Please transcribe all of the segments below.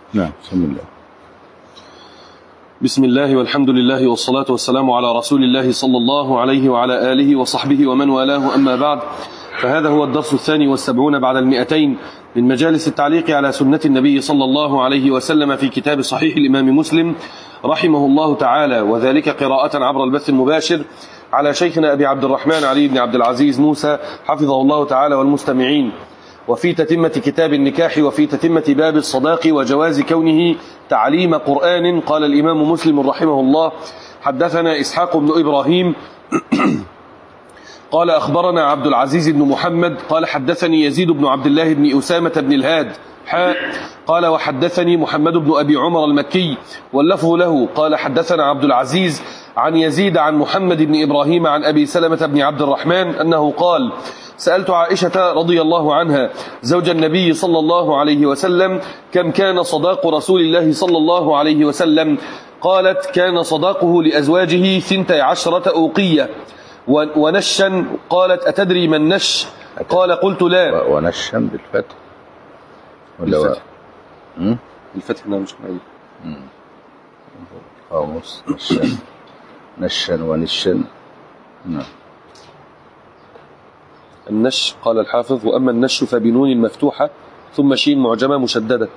نعم. بسم الله. بسم الله والحمد لله والصلاة والسلام على رسول الله صلى الله عليه وعلى آله وصحبه ومن والاه، أما بعد، فهذا هو الدرس 72 بعد 200 من مجالس التعليق على سنة النبي صلى الله عليه وسلم في كتاب صحيح الإمام مسلم رحمه الله تعالى، وذلك قراءة عبر البث المباشر على شيخنا أبي عبد الرحمن علي بن عبد العزيز موسى حفظه الله تعالى والمستمعين، وفي تتمة كتاب النكاح وفي تتمة باب الصداق وجواز كونه تعليم قرآن. قال الإمام مسلم رحمه الله: حدثنا إسحاق بن إبراهيم قال أخبرنا عبد العزيز بن محمد قال حدثني يزيد بن عبد الله بن أسامة بن الهاد قال وحدثني محمد بن أبي عمر المكي واللفظ له قال حدثنا عبد العزيز عن يزيد عن محمد بن إبراهيم عن أبي سلمة بن عبد الرحمن أنه قال: سألت عائشة رضي الله عنها زوج النبي صلى الله عليه وسلم كم كان صداق رسول الله صلى الله عليه وسلم؟ قالت: كان صداقه لأزواجه 12 أوقية ونشا. قالت: أتدري ما النش؟ قال: قلت لا. ونشا بالفتح ولا الفتح؟ نعم، مش معي قاموس. نشا ونشا. نعم. النش قال الحافظ: وأما النش فبنون مفتوحة ثم شين معجمة مشددة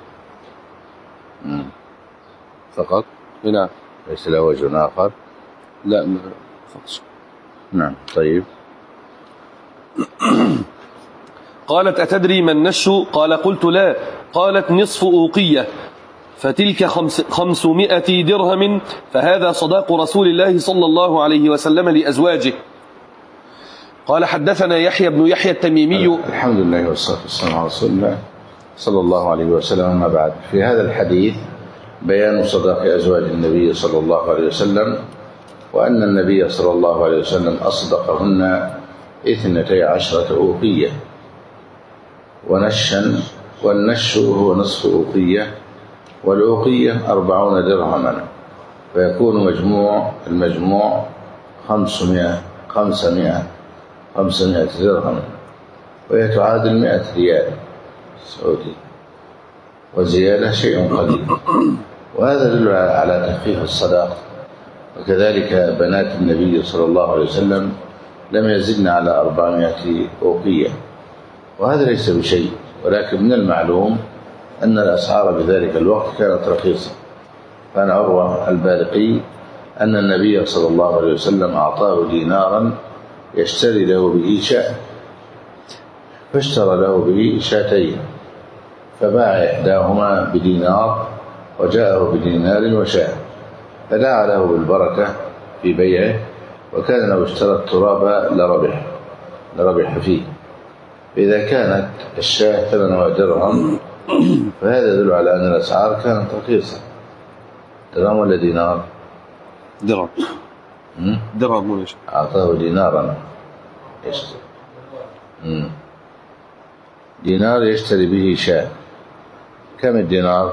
فقط. نعم. ليس له وجه آخر؟ لا، فقط. نعم. طيب. قالت: أتدري ما النش؟ قال: قلت لا. قالت: نصف أوقية، فتلك 500 درهم، فهذا صداق رسول الله صلى الله عليه وسلم لأزواجه. قال: حدثنا يحيى بن يحيى التميمي. الحمد لله والصلاة والسلام على رسول الله صلى الله عليه وسلم. ما بعد، في هذا الحديث بيان صداق أزواج النبي صلى الله عليه وسلم، وأن النبي صلى الله عليه وسلم أصدقهن 12 أوقية ونشا، والنش هو نصف أوقية، والأوقية 40 درهما، فيكون المجموع 500 درهم، وهي تعادل 100 ريال سعودي وزيادة شيء قليل. وهذا يدل على تخفيف الصداق. وكذلك بنات النبي صلى الله عليه وسلم لم يزدن على 400 أوقية، وهذا ليس بشيء، ولكن من المعلوم أن الأسعار بذلك الوقت كانت رخيصة. كان عروة البارقي أن النبي صلى الله عليه وسلم أعطاه دينارا يشتري له به شاة، فاشترى له به شاتين، فباع إحداهما بدينار وجاءه بدينار وشاة، فدعا له بالبركة في بيعه، وكان لو اشترى التراب لربح فيه. فإذا كانت الشاة 8 درهم، فهذا يدل على أن الأسعار كانت رخيصة. درهم ولا دينار؟ درهم. أعطاه دينارا يشتري دينار يشتري به شاة. كم الدينار؟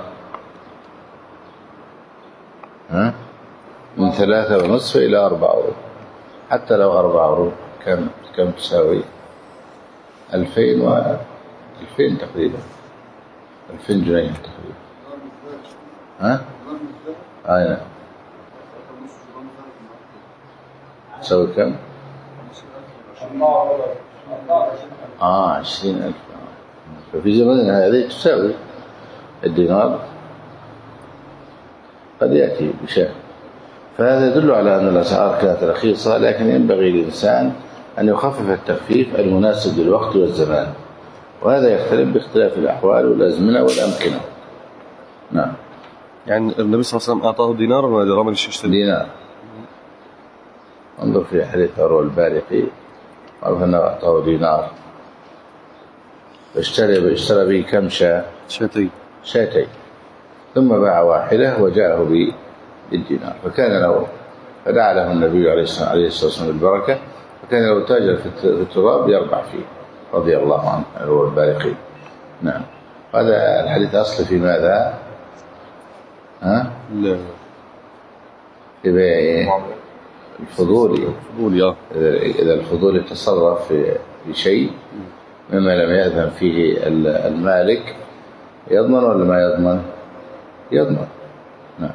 من 3.5 إلى 4 أورو. حتى لو 4 أورو كم تساوي؟ 2000 تقريبا، 2000 جنيه تقريبا. نعم. تساوي كم؟ 20,000. ففي زماننا هذه تساوي الدينار قد يأتي بشيء. فهذا يدل على أن الأسعار كانت رخيصة، لكن ينبغي للإنسان أن يخفف التخفيف المناسب للوقت والزمان، وهذا يختلف باختلاف الأحوال والأزمنة والأمكنة. نعم. يعني النبي صلى الله عليه وسلم أعطاه دينار ولا درهم يشتري؟ دينار. انظر في حديث عروة البارقي، عرف أنه أعطاه دينار، اشترى به كم شاة؟ شاتين، ثم باع واحدة وجاءه بالدينار، فدعا له النبي عليه الصلاة والسلام بالبركة، فكان لو تاجر في التراب يربح فيه رضي الله عنه عروة البارقي. نعم. هذا الحديث أصل في ماذا؟ لا، في بيع الفضولي. إذا الفضولي تصرف في شيء مما لم يأذن فيه المالك، يضمن ولا ما يضمن؟ يضمن. نعم.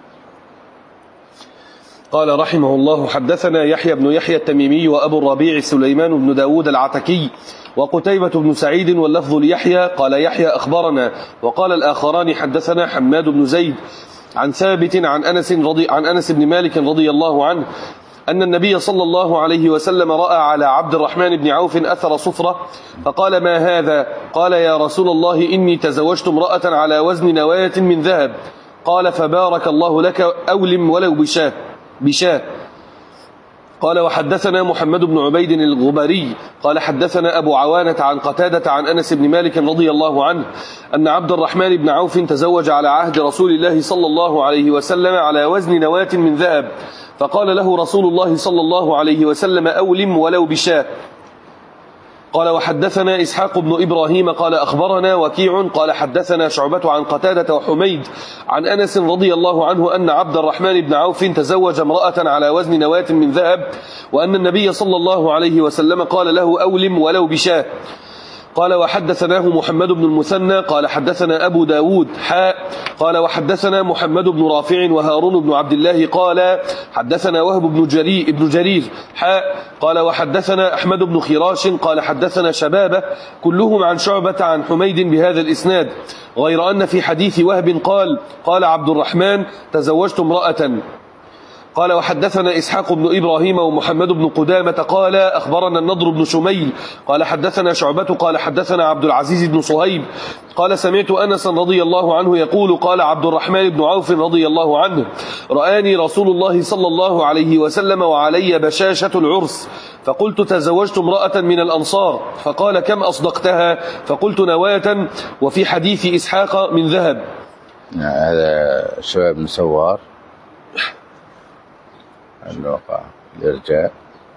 قال رحمه الله: حدثنا يحيى بن يحيى التميمي وأبو الربيع سليمان بن داود العتكي وقتيبة بن سعيد، واللفظ ليحيى. قال يحيى: أخبرنا. وقال الآخران: حدثنا حماد بن زيد عن ثابت عن أنس بن مالك رضي الله عنه أن النبي صلى الله عليه وسلم رأى على عبد الرحمن بن عوف أثر صفرة فقال: ما هذا؟ قال: يا رسول الله، إني تزوجت امرأة على وزن نواة من ذهب. قال: فبارك الله لك، أولم ولو بشاه. قال: وحدثنا محمد بن عبيد الغبري قال: حدثنا أبو عوانة عن قتادة عن أنس بن مالك رضي الله عنه أن عبد الرحمن بن عوف تزوج على عهد رسول الله صلى الله عليه وسلم على وزن نواة من ذهب، فقال له رسول الله صلى الله عليه وسلم: أولم ولو بشاه. قال: وحدثنا إسحاق بن إبراهيم قال: أخبرنا وكيع قال: حدثنا شعبة عن قتادة وحميد عن أنس رضي الله عنه أن عبد الرحمن بن عوف تزوج امرأة على وزن نواة من ذهب، وأن النبي صلى الله عليه وسلم قال له: أولم ولو بشاه. قال: وحدثناه محمد بن المثنى قال: حدثنا أبو داود قال: وحدثنا محمد بن رافع وهارون بن عبد الله قال: حدثنا وهب بن جرير قال: وحدثنا أحمد بن خراش قال: حدثنا شبابة كلهم عن شعبة عن حميد بهذا الإسناد، غير أن في حديث وهب قال عبد الرحمن: تزوجت امرأة. قال: وحدثنا إسحاق بن إبراهيم ومحمد بن قدامة قال: أخبرنا النضر بن شميل قال: حدثنا شعبة قال: حدثنا عبد العزيز بن صهيب قال: سمعت أنس رضي الله عنه يقول: قال عبد الرحمن بن عوف رضي الله عنه: رآني رسول الله صلى الله عليه وسلم وعلي بشاشة العرس، فقلت: تزوجت امرأة من الأنصار. فقال: كم أصدقتها؟ فقلت: نواة. وفي حديث إسحاق: من ذهب. هذا شباب بن سوار الواقع الإرجاء.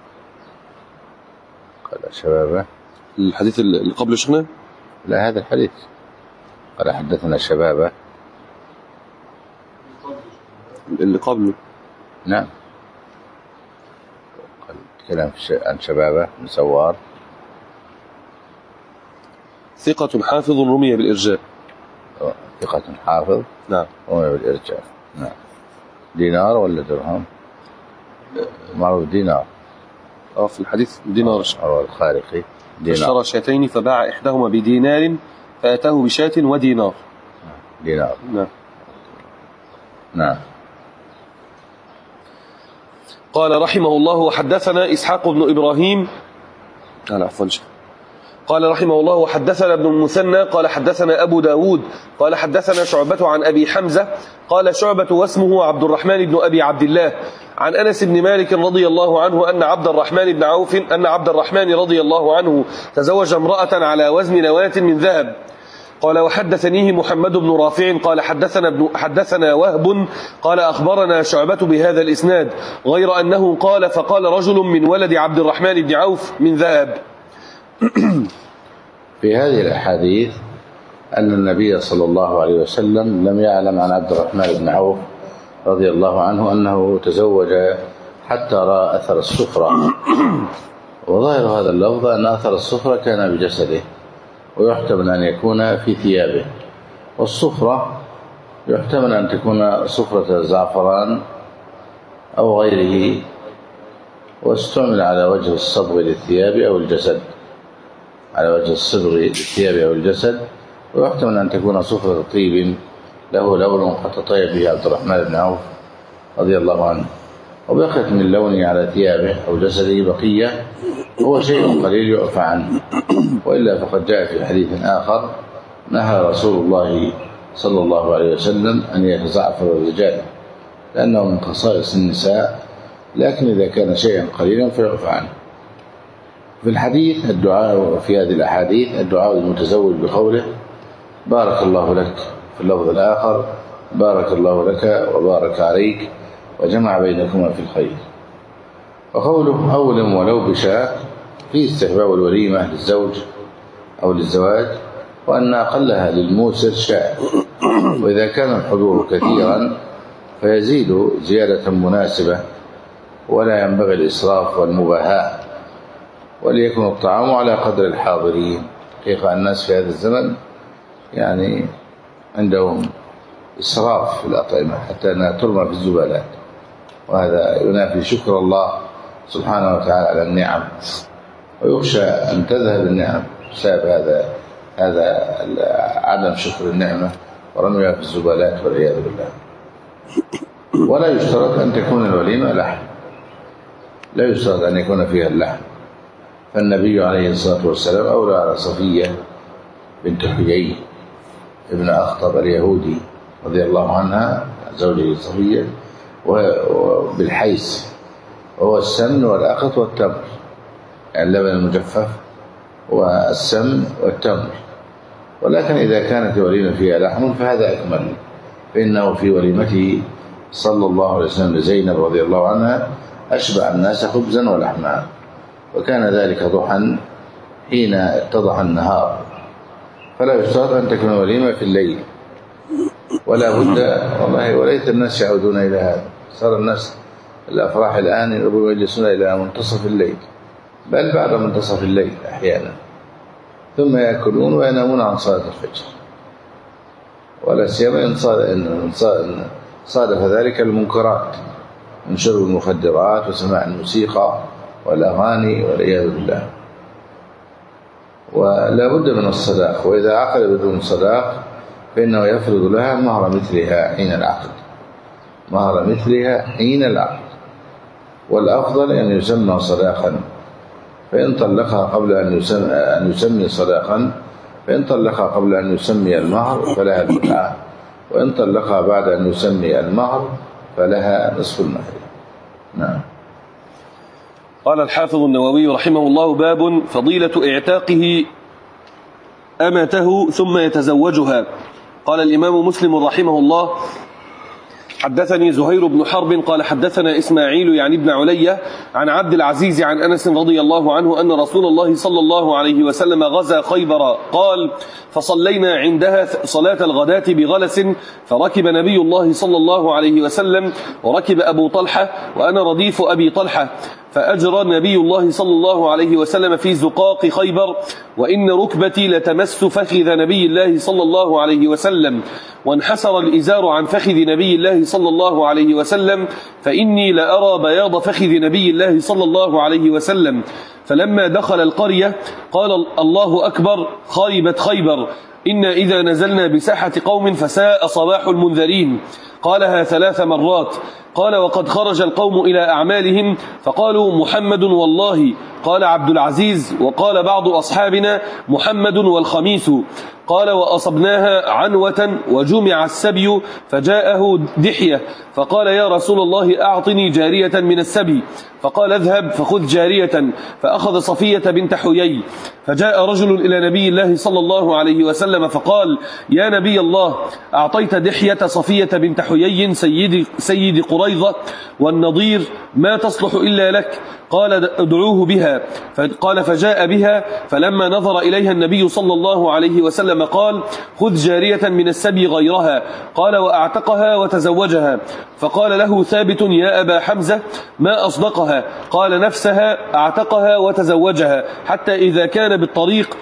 قال شبابه. الحديث اللي قبل شيخنا؟ لا، هذا الحديث. قال: حدثنا شبابه اللي قبله. نعم. قال كلام عن شبابه بن سوار ثقة حافظ رمي بالإرجاء. ثقة حافظ. نعم. رمي بالإرجاء. نعم. دينار ولا درهم؟ معروف دينار. في الحديث دينار. الخارقي دينار. اشترى شاتين فباع إحداهما بدينار فأتاه بشاة ودينار. دينار. نعم. نعم. قال رحمه الله: وحدثنا إسحاق بن إبراهيم قال رحمه الله: وحدثنا ابن المثنى قال: حدثنا أبو داود قال: حدثنا شعبة عن أبي حمزة قال شعبة واسمه عبد الرحمن بن أبي عبد الله عن أنس بن مالك رضي الله عنه أن عبد الرحمن رضي الله عنه تزوج امرأة على وزن نواة من ذهب. قال: وحدثنيه محمد بن رافع قال: حدثنا وهب قال: أخبرنا شعبة بهذا الإسناد، غير أنه قال: فقال رجل من ولد عبد الرحمن بن عوف: من ذهب. في هذه الأحاديث أن النبي صلى الله عليه وسلم لم يعلم عن عبد الرحمن بن عوف رضي الله عنه أنه تزوج حتى رأى أثر الصفرة. وظاهر هذا اللفظ أن أثر الصفرة كان بجسده، ويحتمل أن يكون في ثيابه. والصفرة يحتمل أن تكون صفرة الزعفران أو غيره، واستعمل على وجه الصبغ للثياب أو الجسد، على وجه الصبغ للثياب أو الجسد. ويحتمل أن تكون صفرة طيب له لون قد تطيب به عبد الرحمن بن عوف رضي الله عنه، وبقيت من لونه على ثيابه أو جسده بقية، هو شيء قليل يعفى عنه. وإلا فقد جاء في حديث آخر: نهى رسول الله صلى الله عليه وسلم أن يتزعفر الرجال لأنه من خصائص النساء، لكن إذا كان شيئا قليلا فيعفى عنه. في الحديث الدعاء، في هذه الأحاديث الدعاء المتزوج بقوله: بارك الله لك، في اللفظ الآخر: بارك الله لك وبارك عليك وجمع بينكما في الخير. وقوله: أولم ولو بشاة، فيه استحباب الوليمة للزوج أو للزواج، وأن أقلها للموسر شاء، وإذا كان الحضور كثيرا فيزيد زيادة مناسبة، ولا ينبغي الإسراف والمباهاة، وليكن الطعام على قدر الحاضرين. حقيقة الناس في هذا الزمن يعني عندهم إسراف في الأطعمة حتى أنها ترمى في الزبالات، وهذا ينافي شكر الله سبحانه وتعالى على النعم، ويخشى أن تذهب النعم بسبب هذا عدم شكر النعمة ورميها في الزبالات والعياذ بالله. ولا يشترط أن تكون الوليمة لحم، لا يشترط أن يكون فيها اللحم، فالنبي عليه الصلاة والسلام أولى على صفية بنت حيي ابن أخطب اليهودي رضي الله عنها زوجه صفية وبالحيث، وهو السمن والأقط والتمر، يعني اللبن المجفف والسمن والتمر. ولكن إذا كانت الوليمة فيها لحم فهذا أكمل، فإنه في وليمته صلى الله عليه وسلم لزينب رضي الله عنها أشبع الناس خبزا ولحما، وكان ذلك ضحى حين اتضح النهار، فلا يشترط أن تكون وليمة في الليل، ولا بد والله. وليت الناس يعودون إلى هذا، صار الناس الأفراح الآن يجلسون إلى منتصف الليل، بل بعد منتصف الليل أحيانا، ثم يأكلون وينامون عن صلاة الفجر، ولا سيما إن صادف ذلك المنكرات من شرب المخدرات وسماع الموسيقى والأغاني والعياذ بالله. ولا بد من الصداق، وإذا عقد بدون صداق فإنه يفرض لها مهر مثلها حين العقد، مهر مثلها حين العقد، والأفضل أن يسمى صداقا، فإن طلقها قبل أن يسمي صداقا، فإن طلقها قبل أن يسمي المهر فلها المتعة، وإن طلقها بعد أن يسمي المهر فلها نصف المهر. نعم. قال الحافظ النووي رحمه الله: باب فضيلة اعتاقه أمته ثم يتزوجها. قال الإمام مسلم رحمه الله: حدثني زهير بن حرب قال حدثنا إسماعيل يعني ابن علية عن عبد العزيز عن أنس رضي الله عنه أن رسول الله صلى الله عليه وسلم غزا خيبر، قال: فصلينا عندها صلاة الغداة بغلس، فركب نبي الله صلى الله عليه وسلم وركب أبو طلحة وأنا رديف أبي طلحة، فأجرى نبي الله صلى الله عليه وسلم في زقاق خيبر، وإن ركبتي لتمس فخذ نبي الله صلى الله عليه وسلم، وانحسر الإزار عن فخذ نبي الله صلى الله عليه وسلم، فإني لأرى بياض فخذ نبي الله صلى الله عليه وسلم. فلما دخل القرية قال: الله أكبر، خيبت خيبر، إنا إذا نزلنا بساحة قوم فساء صباح المنذرين. قالها 3 مرات. قال: وقد خرج القوم إلى أعمالهم فقالوا: محمد والله. قال عبد العزيز: وقال بعض أصحابنا: محمد والخميس. قال: وأصبناها عنوة وجمع السبي، فجاءه دحية فقال: يا رسول الله أعطني جارية من السبي. فقال: اذهب فخذ جارية، فأخذ صفية بنت حيي. فجاء رجل إلى نبي الله صلى الله عليه وسلم فقال: يا نبي الله، أعطيت دحية صفية بنت حيي سيد قريظة والنضير، ما تصلح إلا لك. قال: ادعوه بها. قال: فجاء بها، فلما نظر إليها النبي صلى الله عليه وسلم قال: خذ جارية من السبي غيرها. قال: وأعتقها وتزوجها. فقال له ثابت: يا أبا حمزة، ما أصدقها؟ قال: نفسها أعتقها وتزوجها، حتى إذا كان بالطريق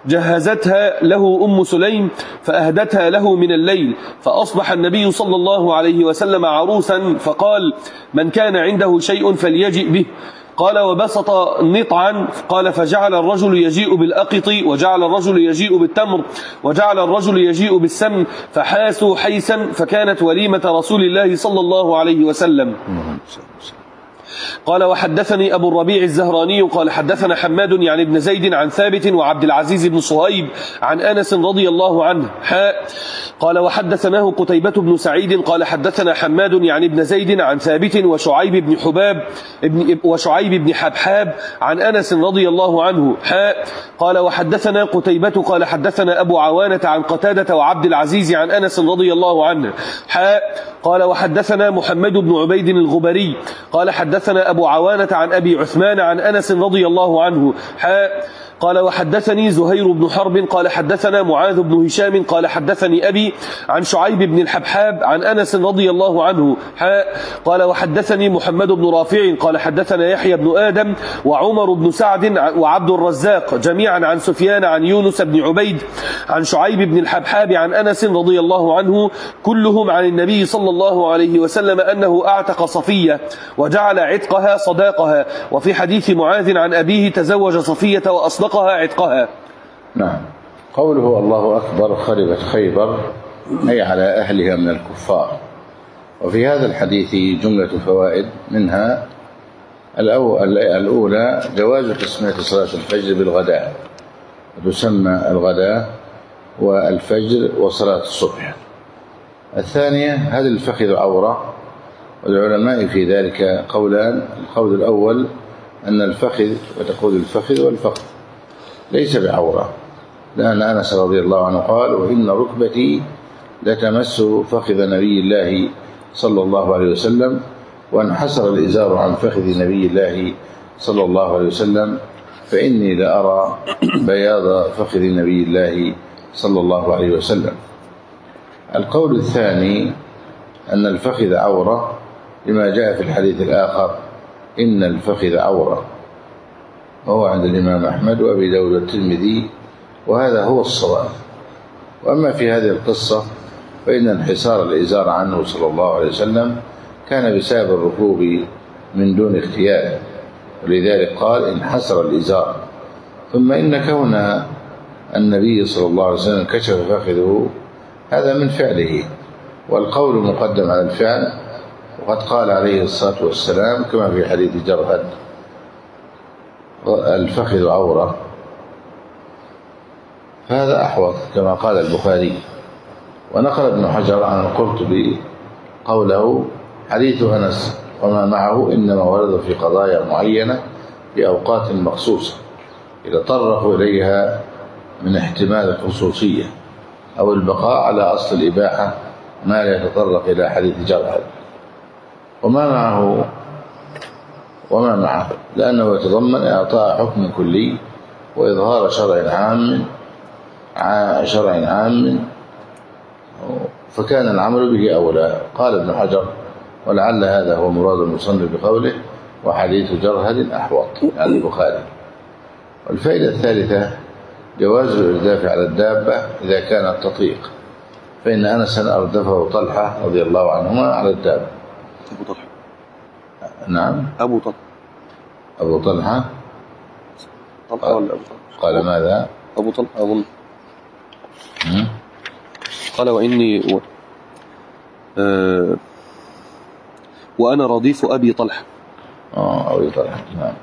جهزتها له أم سليم فأهدتها له من الليل، فأصبح النبي صلى الله عليه وسلم عروسا، فقال: من كان عنده شيء فليجئ به. قال: وبسط نطعا. قال: فجعل الرجل يجيء بالأقط، وجعل الرجل يجيء بالتمر، وجعل الرجل يجيء بالسمن، فحاسوا حيسا، فكانت وليمة رسول الله صلى الله عليه وسلم. قال: وحدثني أبو الربيع الزهراني قال حدثنا حماد يعني ابن زيد عن ثابت وعبد العزيز بن صهيب عن أنس رضي الله عنه. قال: وحدثناه قتيبة بن سعيد قال حدثنا حماد يعني ابن زيد عن ثابت وشعيب بن حبحاب عن أنس رضي الله عنه. قال: وحدثنا قتيبة قال حدثنا أبو عوانة عن قتادة وعبد العزيز عن أنس رضي الله عنه. قال: وحدثنا محمد بن عبيد الغبري قال حدثنا أبو عوانة عن أبي عثمان عن أنس رضي الله عنه. قال وحدثني زهير بن حرب قال حدثنا معاذ بن هشام قال حدثني أبي عن شعيب بن الحبحاب عن أنس رضي الله عنه قال وحدثني محمد بن رافع قال حدثنا يحيى بن آدم وعمر بن سعد وعبد الرزاق جميعا عن سفيان عن يونس بن عبيد عن شعيب بن الحبحاب عن أنس رضي الله عنه كلهم عن النبي صلى الله عليه وسلم أنه أعتق صفية وجعل عتقها صداقها. وفي حديث معاذ عن أبيه تزوج صفية وأصدقها عتقها. نعم. قوله الله أكبر خربت خيبر أي على أهلها من الكفار. وفي هذا الحديث جملة فوائد، منها الأولى جواز تسمية صلاة الفجر بالغداء، وتسمى الغداء والفجر وصلاة الصبح. الثانية هل الفخذ عورة؟ والعلماء في ذلك قولان. القول الأول أن الفخذ، وتقول الفخذ والفخذ ليس بعورة، لأن أنس رضي الله عنه قال وإن ركبتي لتمس فخذ نبي الله صلى الله عليه وسلم، وانحسر الإزار عن فخذ نبي الله صلى الله عليه وسلم، فإني لأرى بياض فخذ نبي الله صلى الله عليه وسلم. القول الثاني أن الفخذ عورة لما جاء في الحديث الآخر إن الفخذ عورة، وهو عند الإمام أحمد وأبي داود والترمذي، وهذا هو الصواب. وأما في هذه القصة فإن انحسار الإزار عنه صلى الله عليه وسلم كان بسبب الركوب من دون اختيار، ولذلك قال انحسر الإزار. ثم إن كون النبي صلى الله عليه وسلم كشف فخذه هذا من فعله، والقول مقدم على الفعل، وقد قال عليه الصلاة والسلام كما في حديث جرهد الفخذ عورة، فهذا أحوط كما قال البخاري. ونقل ابن حجر عن القرطبي قوله حديث أنس وما معه إنما ورد في قضايا معينة في أوقات مخصوصة يتطرق إليها من احتمال الخصوصية أو البقاء على أصل الإباحة ما لا يتطرق إلى حديث جرهد. وما معه لأنه يتضمن إعطاء حكم كلي وإظهار شرع عام فكان العمل به أولى. قال ابن حجر ولعل هذا هو مراد المصنف بقوله وحديث جرهد أحوط يعني البخاري. والفائدة الثالثة جواز الإرداف على الدابة إذا كانت تطيق، فإن أنسا أردفه طلحة رضي الله عنهما على الدابة. أبو طلحة. نعم أبو طلحة ولا أبو طلحة؟ قال ماذا؟ أبو طلحة أظن. قال وإني وأنا رديف أبي طلحة. أبي طلحة. نعم.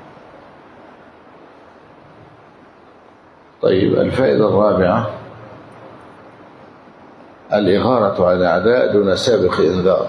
طيب الفائدة الرابعة الإغارة على الأعداء دون سابق إنذار.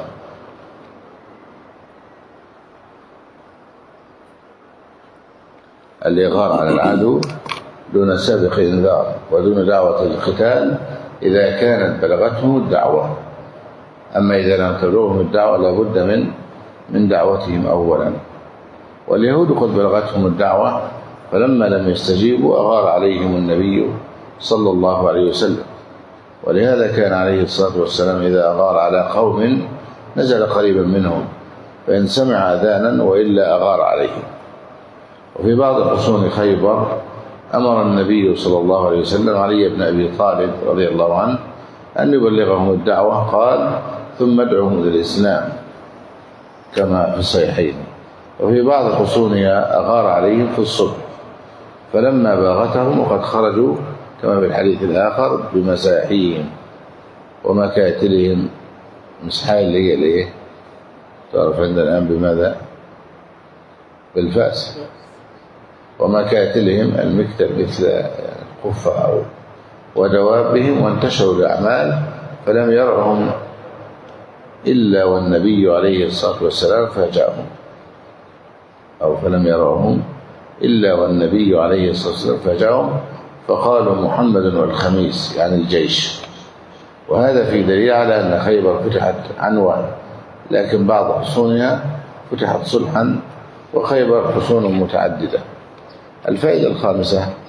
الإغارة على العدو دون سابق إنذار ودون دعوة القتال إذا كانت بلغتهم الدعوة. أما إذا لم تبلغهم الدعوة لابد من دعوتهم أولا. واليهود قد بلغتهم الدعوة فلما لم يستجيبوا أغار عليهم النبي صلى الله عليه وسلم، ولهذا كان عليه الصلاة والسلام إذا أغار على قوم نزل قريبا منهم فإن سمع أذانا وإلا أغار عليهم. وفي بعض حصون خيبر أمر النبي صلى الله عليه وسلم علي بن أبي طالب رضي الله عنه أن يبلغهم الدعوة، قال ثم ادعوهم للإسلام كما في الصحيحين. وفي بعض حصونها أغار عليهم في الصبح فلما باغتهم وقد خرجوا كما في الحديث الآخر بمساحيهم ومكاتلهم. مسحاء اللي هي الايه تعرف عندنا الآن بماذا؟ بالفاس. ومكاتلهم المكتل مثل القفة ودوابهم، وانتشروا الأعمال فلم يرهم إلا والنبي عليه الصلاة والسلام فاجأهم، أو فلم يرهم إلا والنبي عليه الصلاة والسلام فاجأهم فقالوا محمد والخميس يعني الجيش. وهذا في دليل على أن خيبر فتحت عنوان، لكن بعض حصونها فتحت صلحا وخيبر حصون متعددة. الفائدة الخامسة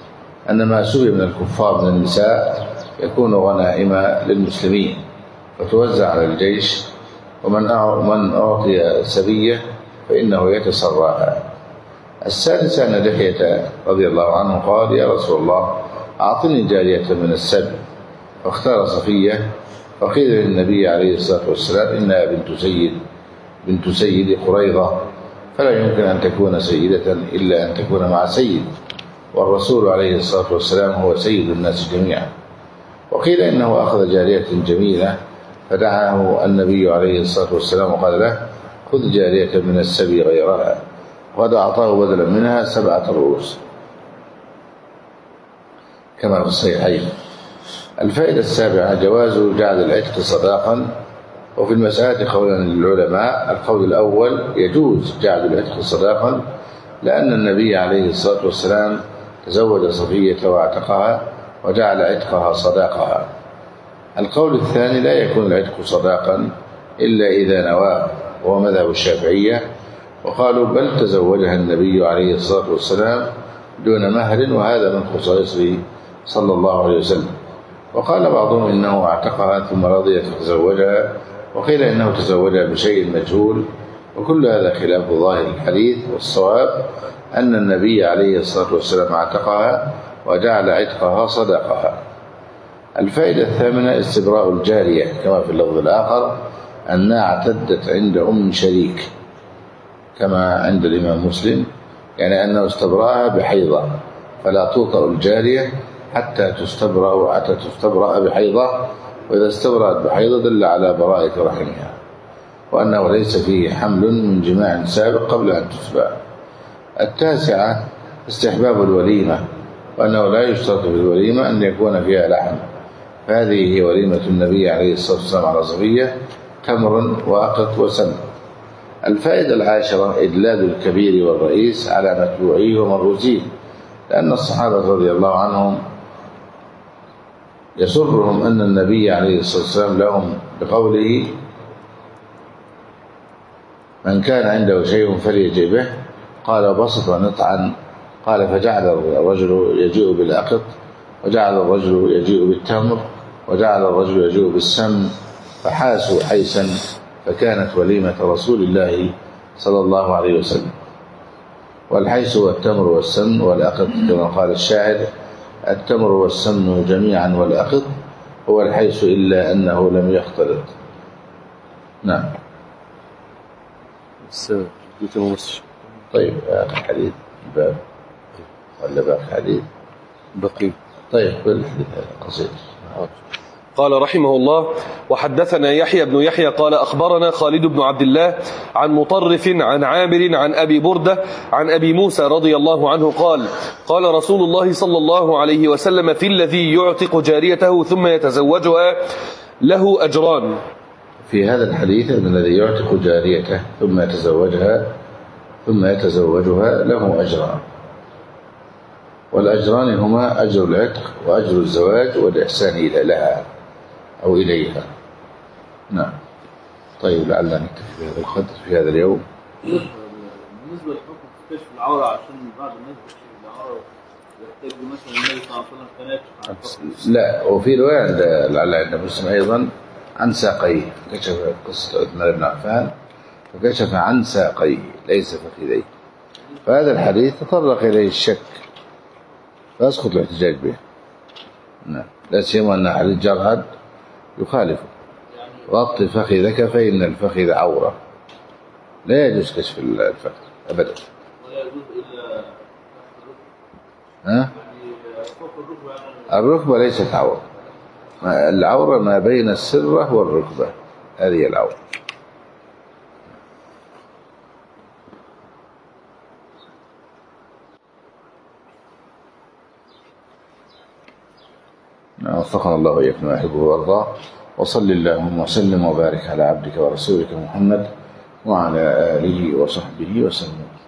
أن ما سبي من الكفار من النساء يكون غنائم للمسلمين فتوزع على الجيش، ومن أعطي سبية فإنه يتسراها. السادسة أن لحية رضي الله عنه قال: يا رسول الله أعطني جارية من السبي، فاختار صفية، فقيل للنبي عليه الصلاة والسلام: إنها بنت سيد قريظة، فلا يمكن أن تكون سيدة إلا أن تكون مع سيد، والرسول عليه الصلاة والسلام هو سيد الناس جميعا. وقيل إنه أخذ جارية جميلة فدعاه النبي عليه الصلاة والسلام وقال له: خذ جارية من السبي غيرها، وقد أعطاه بدلا منها 7 رؤوس كما في الصحيحين. الفائدة السابعة جواز جعل العتق صداقا. وفي المسألة قولان للعلماء: القول الأول يجوز جعل العتق صداقا لأن النبي عليه الصلاة والسلام تزوج صفية واعتقها وجعل عتقها صداقها. القول الثاني لا يكون العتق صداقا إلا إذا نواه، وهو مذهب الشافعية، وقالوا بل تزوجها النبي عليه الصلاة والسلام دون مهر، وهذا من خصائصه صلى الله عليه وسلم. وقال بعضهم إنه اعتقها ثم رضيت فتزوجها، وقيل إنه تزوجها بشيء مجهول، وكل هذا خلاف ظاهر الحديث، والصواب أن النبي عليه الصلاة والسلام اعتقها وجعل عتقها صداقها. الفائدة الثامنة استبراء الجارية كما في اللفظ الآخر أنها اعتدت عند أم شريك كما عند الإمام مسلم، يعني أنه استبرأها بحيضة، فلا توطأ الجارية حتى تستبرأ بحيضة، وإذا استبرأت بحيضة دل على براءة رحمها، وأنه ليس فيه حمل من جماع سابق قبل أن تتبع. التاسعة استحباب الوليمة، وأنه لا يشترط في الوليمة أن يكون فيها لحم، فهذه هي وليمة النبي عليه الصلاة والسلام على صفية: تمر وأقط وسمن. الفائدة العاشرة إدلال الكبير والرئيس على متبوعيه ومرؤوسيه، لأن الصحابة رضي الله عنهم يسرهم أن النبي عليه الصلاة والسلام لهم بقوله: من كان عنده شيء فليجي به، قال: بسط نطعا، قال: فجعل الرجل يجيء بالأقط، وجعل الرجل يجيء بالتمر، وجعل الرجل يجيء بالسمن، فحاسوا حيسا، فكانت وليمة رسول الله صلى الله عليه وسلم. والحيس هو التمر والسمن والأقط، كما قال الشاعر: التمر والسمن جميعا والأقط هو الحيس إلا أنه لم يختلط. نعم. طيب آخر حديث باب ولا باقي حديث؟ بقي. طيب بالحديث قصير. قال رحمه الله: وحدثنا يحيى بن يحيى قال أخبرنا خالد بن عبد الله عن مطرف عن عامر عن أبي بردة عن أبي موسى رضي الله عنه قال: قال رسول الله صلى الله عليه وسلم: في الذي يعتق جاريته ثم يتزوجها له أجران. في هذا الحديث أن الذي يعتق جاريته ثم يتزوجها له أجران، والأجران هما أجر العتق وأجر الزواج والإحسان إلى لها أو إليها. نعم. طيب لعلنا نكتفي بهذا القدر في هذا اليوم. بالنسبة لحكم كشف العورة، عشان بعض الناس بتكشف العورة يحتاج مثلا النبي صلى الله عليه وسلم كان لا، وفي رواية لعل عند مسلم أيضا عن ساقيه، كشف قصة عثمان بن عفان فكشف عن ساقيه ليس فخذيه، فهذا الحديث تطرق إليه الشك فيسقط الاحتجاج به. نعم. لا سيما أن حديث جرهد يخالفه: غط فخذك فإن الفخذ عورة. لا يجوز كشف الفخذ أبدا. ولا يجوز إلا الركبة ليست عورة، العورة ما بين السرة والركبة، هذه العورة. وفقنا الله وإياكم ما يحبه ويرضاه، وصل اللهم وسلم وبارك على عبدك ورسولك محمد وعلى آله وصحبه وسلم.